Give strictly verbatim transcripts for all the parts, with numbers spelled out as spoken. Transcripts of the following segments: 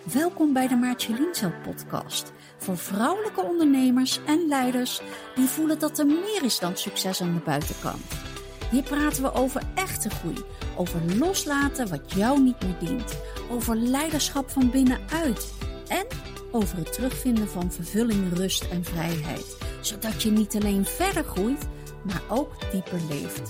Welkom bij de Maartje Lienzel podcast. Voor vrouwelijke ondernemers en leiders die voelen dat er meer is dan succes aan de buitenkant. Hier praten we over echte groei, over loslaten wat jou niet meer dient, over leiderschap van binnenuit en over het terugvinden van vervulling, rust en vrijheid. Zodat je niet alleen verder groeit, maar ook dieper leeft.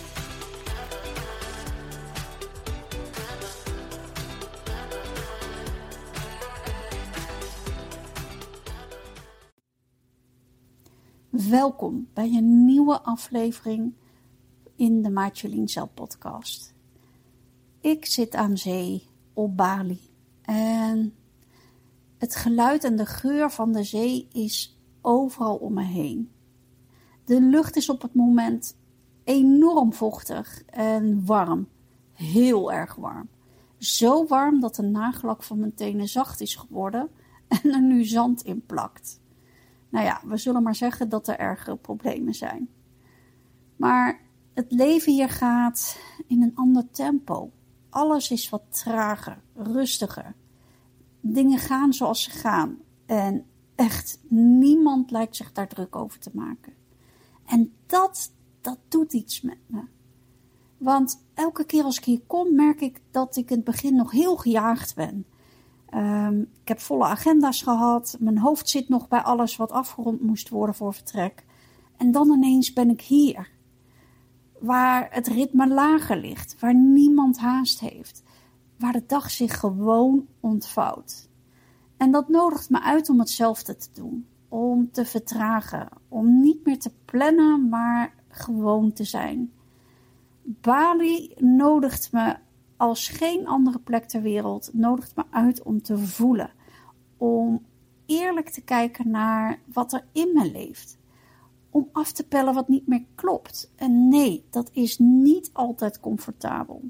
Welkom bij een nieuwe aflevering in de Maartje Lienzel podcast. Ik zit aan zee op Bali en het geluid en de geur van de zee is overal om me heen. De lucht is op het moment enorm vochtig en warm, heel erg warm. Zo warm dat de nagellak van mijn tenen zacht is geworden en er nu zand in plakt. Nou ja, we zullen maar zeggen dat er ergere problemen zijn. Maar het leven hier gaat in een ander tempo. Alles is wat trager, rustiger. Dingen gaan zoals ze gaan. En echt, niemand lijkt zich daar druk over te maken. En dat, dat doet iets met me. Want elke keer als ik hier kom, merk ik dat ik in het begin nog heel gejaagd ben. Um, ik heb volle agenda's gehad. Mijn hoofd zit nog bij alles wat afgerond moest worden voor vertrek. En dan ineens ben ik hier. Waar het ritme lager ligt. Waar niemand haast heeft. Waar de dag zich gewoon ontvouwt. En dat nodigt me uit om hetzelfde te doen. Om te vertragen. Om niet meer te plannen, maar gewoon te zijn. Bali nodigt me als geen andere plek ter wereld, nodigt me uit om te voelen. Om eerlijk te kijken naar wat er in me leeft. Om af te pellen wat niet meer klopt. En nee, dat is niet altijd comfortabel.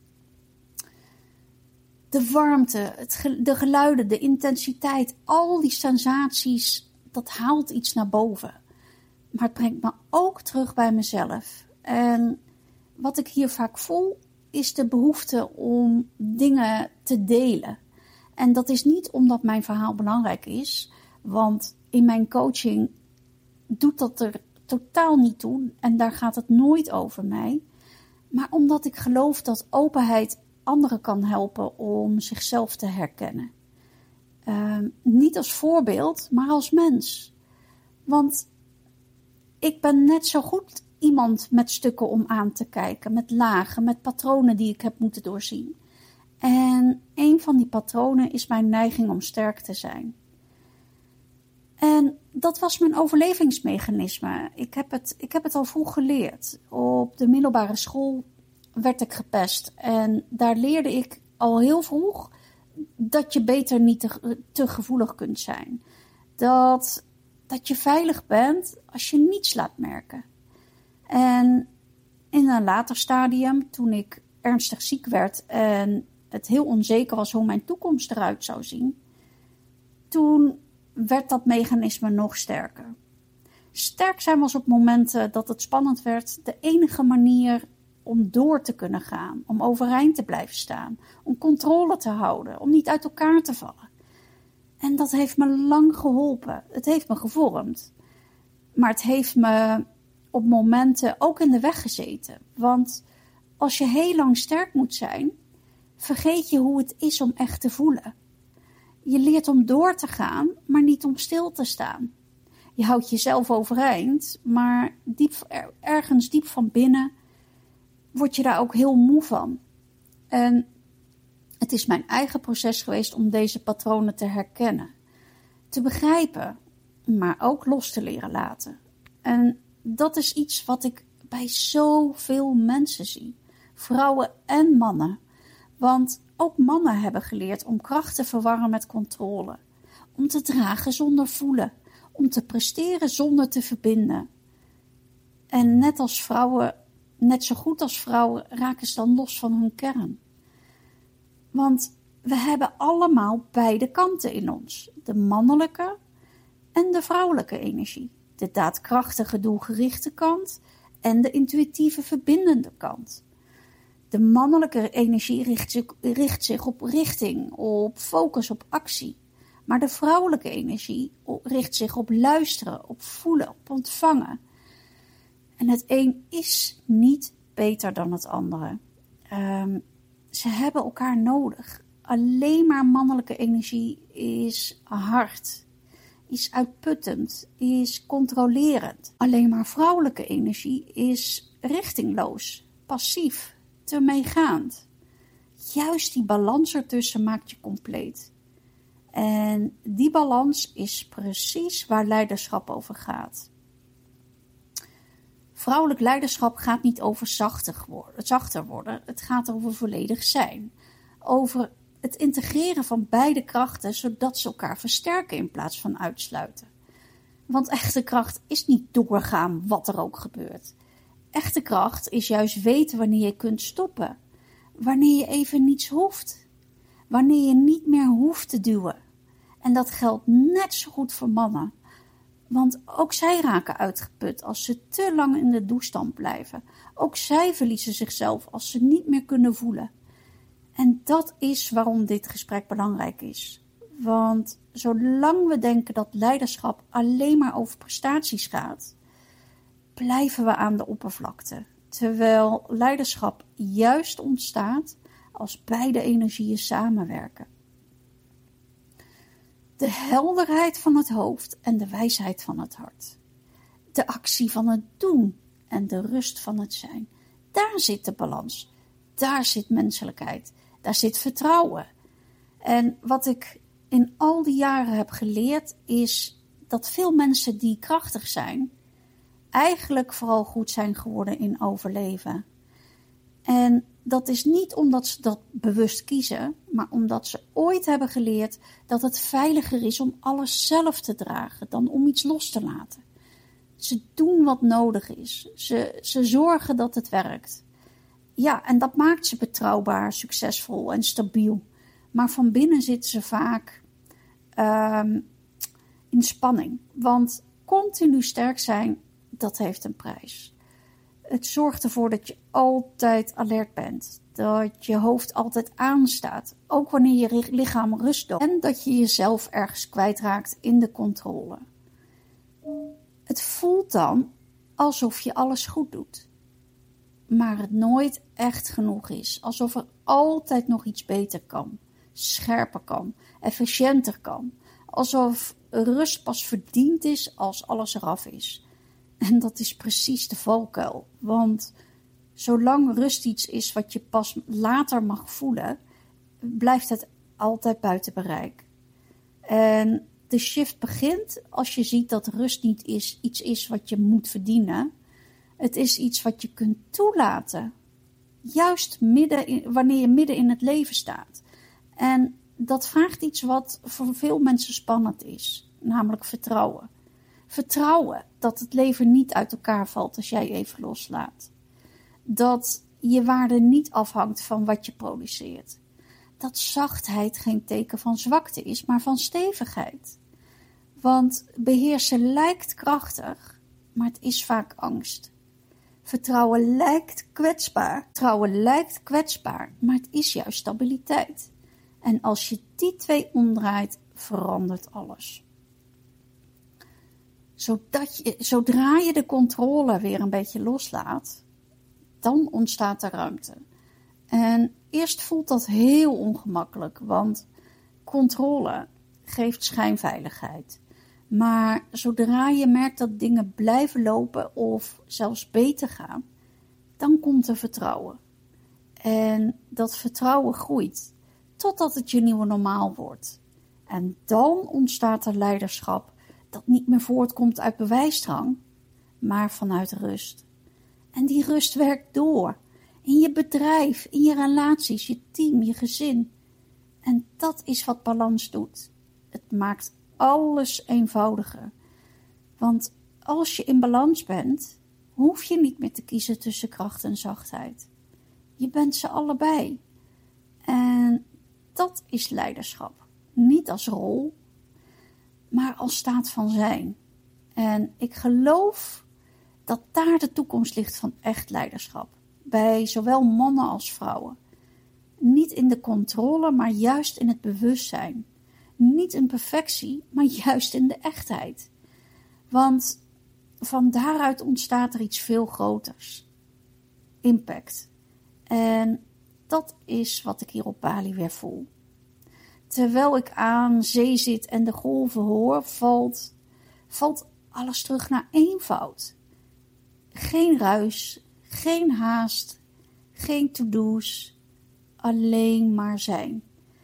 De warmte, het ge- de geluiden, de intensiteit, al die sensaties, dat haalt iets naar boven. Maar het brengt me ook terug bij mezelf. En wat ik hier vaak voel, is de behoefte om dingen te delen. En dat is niet omdat mijn verhaal belangrijk is, want in mijn coaching doet dat er totaal niet toe en daar gaat het nooit over mij. Maar omdat ik geloof dat openheid anderen kan helpen om zichzelf te herkennen. Uh, niet als voorbeeld, maar als mens. Want ik ben net zo goed iemand met stukken om aan te kijken, met lagen, met patronen die ik heb moeten doorzien. En een van die patronen is mijn neiging om sterk te zijn. En dat was mijn overlevingsmechanisme. Ik heb het, ik heb het al vroeg geleerd. Op de middelbare school werd ik gepest. En daar leerde ik al heel vroeg dat je beter niet te, te gevoelig kunt zijn. Dat, dat je veilig bent als je niets laat merken. En in een later stadium, toen ik ernstig ziek werd en het heel onzeker was hoe mijn toekomst eruit zou zien, toen werd dat mechanisme nog sterker. Sterk zijn was op momenten dat het spannend werd de enige manier om door te kunnen gaan, om overeind te blijven staan, om controle te houden, om niet uit elkaar te vallen. En dat heeft me lang geholpen. Het heeft me gevormd. Maar het heeft me op momenten ook in de weg gezeten. Want als je heel lang sterk moet zijn, vergeet je hoe het is om echt te voelen. Je leert om door te gaan, maar niet om stil te staan. Je houdt jezelf overeind, maar diep, ergens diep van binnen word je daar ook heel moe van. En het is mijn eigen proces geweest om deze patronen te herkennen. Te begrijpen, maar ook los te leren laten. En dat is iets wat ik bij zoveel mensen zie. Vrouwen en mannen. Want ook mannen hebben geleerd om kracht te verwarren met controle. Om te dragen zonder voelen. Om te presteren zonder te verbinden. En net als vrouwen, net zo goed als vrouwen, raken ze dan los van hun kern. Want we hebben allemaal beide kanten in ons. De mannelijke en de vrouwelijke energie. De daadkrachtige, doelgerichte kant en de intuïtieve, verbindende kant. De mannelijke energie richt zich, richt zich op richting, op focus, op actie. Maar de vrouwelijke energie richt zich op luisteren, op voelen, op ontvangen. En het een is niet beter dan het andere. Um, ze hebben elkaar nodig. Alleen maar mannelijke energie is hard, is uitputtend, is controlerend. Alleen maar vrouwelijke energie is richtingloos, passief, te meegaand. Juist die balans ertussen maakt je compleet. En die balans is precies waar leiderschap over gaat. Vrouwelijk leiderschap gaat niet over zachter worden, zachter worden. Het gaat over volledig zijn. Over het integreren van beide krachten, zodat ze elkaar versterken in plaats van uitsluiten. Want echte kracht is niet doorgaan wat er ook gebeurt. Echte kracht is juist weten wanneer je kunt stoppen. Wanneer je even niets hoeft. Wanneer je niet meer hoeft te duwen. En dat geldt net zo goed voor mannen. Want ook zij raken uitgeput als ze te lang in de doestand blijven. Ook zij verliezen zichzelf als ze niet meer kunnen voelen. En dat is waarom dit gesprek belangrijk is. Want zolang we denken dat leiderschap alleen maar over prestaties gaat, blijven we aan de oppervlakte. Terwijl leiderschap juist ontstaat als beide energieën samenwerken. De helderheid van het hoofd en de wijsheid van het hart. De actie van het doen en de rust van het zijn. Daar zit de balans. Daar zit menselijkheid. Daar zit vertrouwen. En wat ik in al die jaren heb geleerd is dat veel mensen die krachtig zijn, eigenlijk vooral goed zijn geworden in overleven. En dat is niet omdat ze dat bewust kiezen, maar omdat ze ooit hebben geleerd dat het veiliger is om alles zelf te dragen dan om iets los te laten. Ze doen wat nodig is. Ze, ze zorgen dat het werkt. Ja, en dat maakt ze betrouwbaar, succesvol en stabiel. Maar van binnen zitten ze vaak um, in spanning. Want continu sterk zijn, dat heeft een prijs. Het zorgt ervoor dat je altijd alert bent. Dat je hoofd altijd aanstaat. Ook wanneer je lichaam rust doet. En dat je jezelf ergens kwijtraakt in de controle. Het voelt dan alsof je alles goed doet. Maar het nooit echt genoeg is. Alsof er altijd nog iets beter kan. Scherper kan. Efficiënter kan. Alsof rust pas verdiend is als alles eraf is. En dat is precies de valkuil. Want zolang rust iets is wat je pas later mag voelen, blijft het altijd buiten bereik. En de shift begint als je ziet dat rust niet is, iets is wat je moet verdienen. Het is iets wat je kunt toelaten. Juist midden in, wanneer je midden in het leven staat. En dat vraagt iets wat voor veel mensen spannend is. Namelijk vertrouwen. Vertrouwen dat het leven niet uit elkaar valt als jij even loslaat. Dat je waarde niet afhangt van wat je produceert. Dat zachtheid geen teken van zwakte is, maar van stevigheid. Want beheersen lijkt krachtig, maar het is vaak angst. Vertrouwen lijkt kwetsbaar. Vertrouwen lijkt kwetsbaar, maar het is juist stabiliteit. En als je die twee omdraait, verandert alles. Zodat je, zodra je de controle weer een beetje loslaat, dan ontstaat er ruimte. En eerst voelt dat heel ongemakkelijk, want controle geeft schijnveiligheid. Maar zodra je merkt dat dingen blijven lopen of zelfs beter gaan, dan komt er vertrouwen. En dat vertrouwen groeit, totdat het je nieuwe normaal wordt. En dan ontstaat er leiderschap dat niet meer voortkomt uit bewijsdrang, maar vanuit rust. En die rust werkt door. In je bedrijf, in je relaties, je team, je gezin. En dat is wat balans doet. Het maakt alles eenvoudiger. Want als je in balans bent, hoef je niet meer te kiezen tussen kracht en zachtheid. Je bent ze allebei. En dat is leiderschap. Niet als rol, maar als staat van zijn. En ik geloof dat daar de toekomst ligt van echt leiderschap. bij zowel mannen als vrouwen. Niet in de controle, maar juist in het bewustzijn. Niet in perfectie, maar juist in de echtheid. Want van daaruit ontstaat er iets veel groters. Impact. En dat is wat ik hier op Bali weer voel. Terwijl ik aan zee zit en de golven hoor, valt, valt alles terug naar eenvoud. Geen ruis, geen haast, geen to-do's, alleen maar zijn.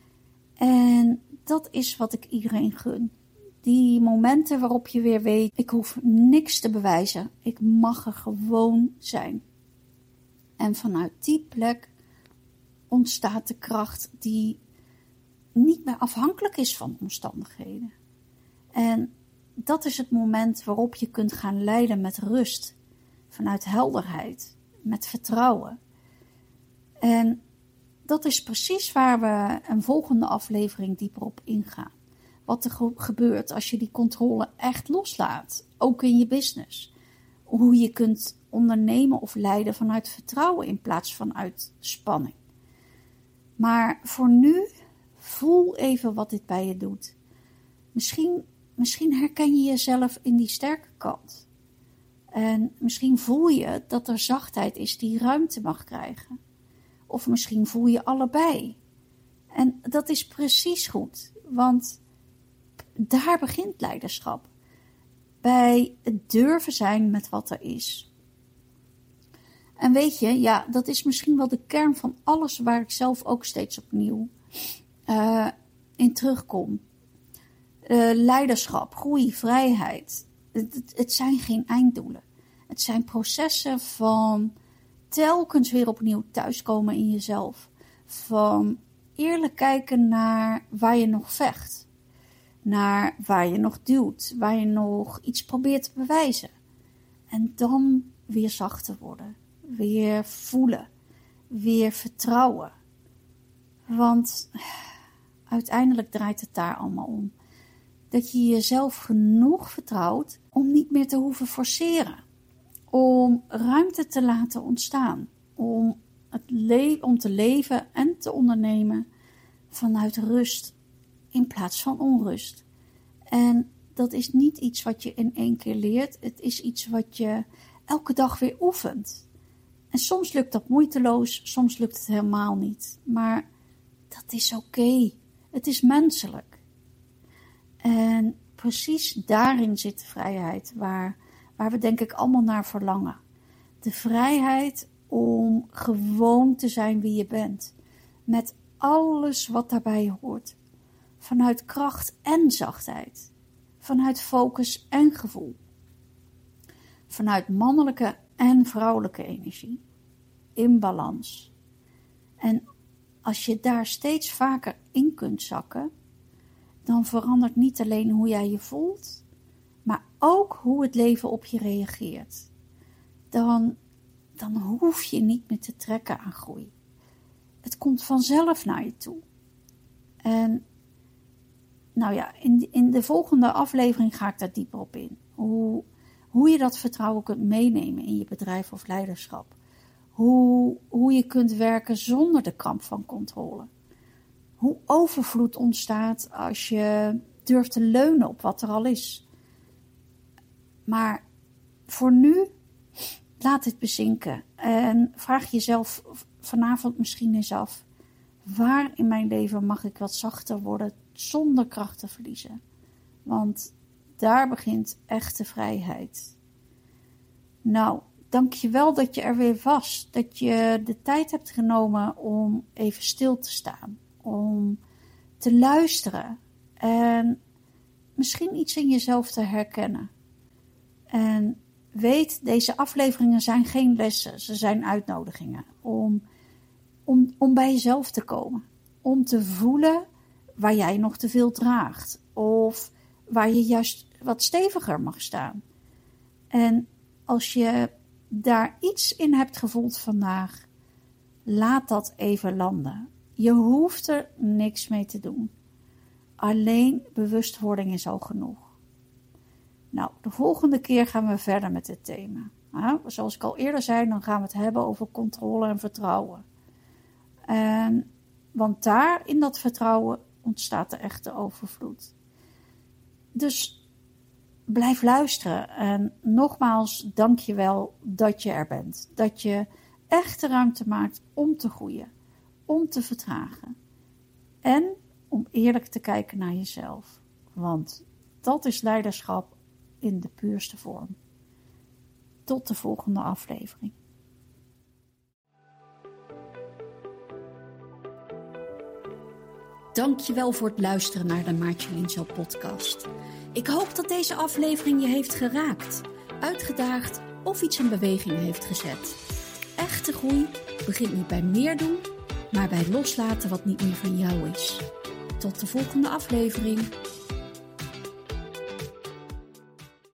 En dat is wat ik iedereen gun. Die momenten waarop je weer weet, ik hoef niks te bewijzen. Ik mag er gewoon zijn. En vanuit die plek ontstaat de kracht die niet meer afhankelijk is van omstandigheden. En dat is het moment waarop je kunt gaan leiden met rust, vanuit helderheid, met vertrouwen. En dat is precies waar we een volgende aflevering dieper op ingaan. Wat er gebeurt als je die controle echt loslaat, ook in je business. Hoe je kunt ondernemen of leiden vanuit vertrouwen in plaats van uit spanning. Maar voor nu, voel even wat dit bij je doet. Misschien, misschien herken je jezelf in die sterke kant. En misschien voel je dat er zachtheid is die ruimte mag krijgen. Of misschien voel je allebei. En dat is precies goed, want daar begint leiderschap. Bij het durven zijn met wat er is. En weet je, ja, dat is misschien wel de kern van alles waar ik zelf ook steeds opnieuw uh, in terugkom. Uh, leiderschap, groei, vrijheid. Het, het, het zijn geen einddoelen. Het zijn processen van telkens weer opnieuw thuiskomen in jezelf. Van eerlijk kijken naar waar je nog vecht. Naar waar je nog duwt. Waar je nog iets probeert te bewijzen. En dan weer zachter worden. Weer voelen. Weer vertrouwen. Want uiteindelijk draait het daar allemaal om. Dat je jezelf genoeg vertrouwt om niet meer te hoeven forceren. Om ruimte te laten ontstaan. Om, het le- om te leven en te ondernemen vanuit rust in plaats van onrust. En dat is niet iets wat je in één keer leert. Het is iets wat je elke dag weer oefent. En soms lukt dat moeiteloos, soms lukt het helemaal niet. Maar dat is oké. Okay. Het is menselijk. En precies daarin zit de vrijheid waar, waar we denk ik allemaal naar verlangen. De vrijheid om gewoon te zijn wie je bent. Met alles wat daarbij hoort. Vanuit kracht en zachtheid. Vanuit focus en gevoel. Vanuit mannelijke en vrouwelijke energie. In balans. En als je daar steeds vaker in kunt zakken, dan verandert niet alleen hoe jij je voelt, maar ook hoe het leven op je reageert. Dan, dan hoef je niet meer te trekken aan groei. Het komt vanzelf naar je toe. En nou ja, in, in de volgende aflevering ga ik daar dieper op in. Hoe, hoe je dat vertrouwen kunt meenemen in je bedrijf of leiderschap. Hoe, hoe je kunt werken zonder de kramp van controle. Hoe overvloed ontstaat als je durft te leunen op wat er al is. Maar voor nu, laat het bezinken. En vraag jezelf vanavond misschien eens af. Waar in mijn leven mag ik wat zachter worden zonder kracht te verliezen? Want daar begint echte vrijheid. Nou, dank je wel dat je er weer was. Dat je de tijd hebt genomen om even stil te staan. Om te luisteren. En misschien iets in jezelf te herkennen. En weet, deze afleveringen zijn geen lessen. Ze zijn uitnodigingen. Om, om, om bij jezelf te komen. Om te voelen waar jij nog te veel draagt. Of waar je juist wat steviger mag staan. En als je daar iets in hebt gevoeld vandaag, laat dat even landen. Je hoeft er niks mee te doen. Alleen bewustwording is al genoeg. Nou, de volgende keer gaan we verder met dit thema. Nou, zoals ik al eerder zei, dan gaan we het hebben over controle en vertrouwen. En, want daar, in dat vertrouwen, ontstaat de echte overvloed. Dus blijf luisteren. En nogmaals, dank je wel dat je er bent. Dat je echt de ruimte maakt om te groeien. Om te vertragen. En om eerlijk te kijken naar jezelf. Want dat is leiderschap in de puurste vorm. Tot de volgende aflevering. Dankjewel voor het luisteren naar de Maartje Lienzo podcast. Ik hoop dat deze aflevering je heeft geraakt, uitgedaagd of iets in beweging heeft gezet. Echte groei begint niet bij meer doen, maar bij loslaten wat niet meer van jou is. Tot de volgende aflevering.